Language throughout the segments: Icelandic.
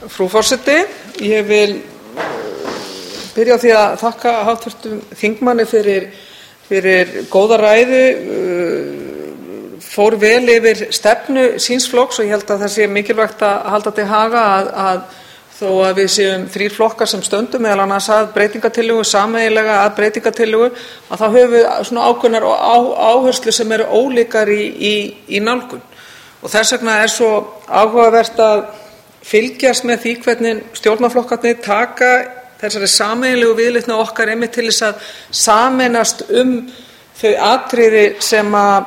Frú forseti. Ég vil byrja á því að þakka hv. þingmanni fyrir góða ræðu. Fór vel yfir stefnu síns flokks og ég held að það sé mikilvægt að halda til haga að þó að við séum 3 flokkar sem stöndum meðal annars að breytingartillögu, sameiginlega að breytingartillögu, að þá höfum við svona ákveðnar áherslur sem eru ólíkar í nálgun. Og þess vegna er svo áhugavert að fylgjast með því hvernig stjórnarflokkarnir taka þessari sameiginlegu viðleitni okkar einmitt til þess að sameinast þau atriði sem að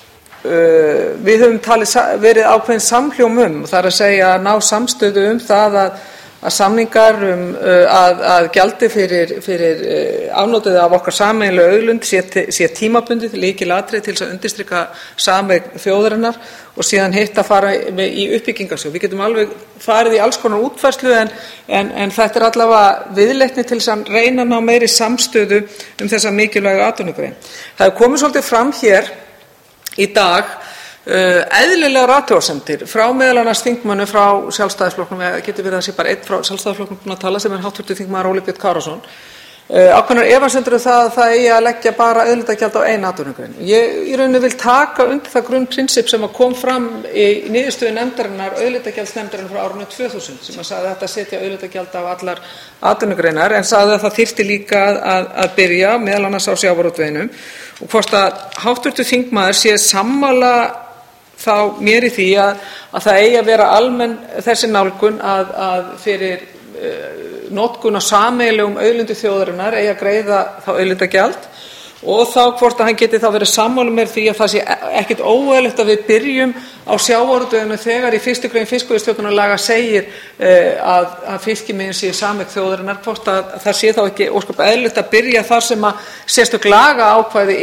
við höfum talið verið ákveðin samhljóm og það er að segja að ná samstöðu það að samningar að gjaldi fyrir afnotið af okkar sameiginlegu auðlind sé tímabundið, lykilatriði til þess að undirstrika sameign þjóðarinnar og síðan hitt að fara í uppbyggingarsjóð. Við getum alveg farið í alls konar útfærslu en þetta er allavega viðleitni til þess að reyna að ná meiri samstöðu þessa mikilvægu atvinnugrein. Það hefur komið svolítið fram hér í dag eðlilegar athugasemdir frá meðal annars þingmönnum frá Sjálfstæðisflokknum, eða getur verið að sé bara einn frá Sjálfstæðisflokknum búinn að tala sem er hv. þingmaður Óli Björn Kárason, ákveðnar efasemdir það eigi að leggja bara auðlindagjald á eina atvinnugrein. Ég í rauninni vil taka undir það grunnprinsipp sem kom fram í niðurstöðu nefndarinnar, auðlindagjaldsnefndarinnar frá árinu 2000 sem að sagði að þetta setja auðlindagjald á allar atvinnugreinar en sagði að það þyrfti líka að byrja meðal annars á sjávarútveginum og hvort að hv. þingmaður sé sammála þá mér í því að það eigi að vera almenn þessi nálgun að fyrir notkun á sameiginlegum auðlindum þjóðarinnar eigi að greiða þá auðlindagjald og þá hvort að hann geti þá verið sammála með því að það sé ekkert óeðlilegt að við byrjum á sjávarútveginu þegar í 1. grein fiskveiðistjórnarlaga segir að fiskimiðin sé sameign þjóðarinnar, hvort að það sé þá ekki ósköp eðlilegt að byrja þar sem að sérstök lagaákvæði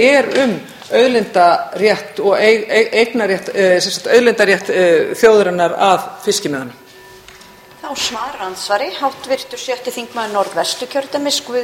auðlindarétt og eignarrétt, auðlindarétt þjóðarinnar að fiskimiðunum. Þá svarar andsvari hv. 6. þingmaður Norðvesturkjördæmis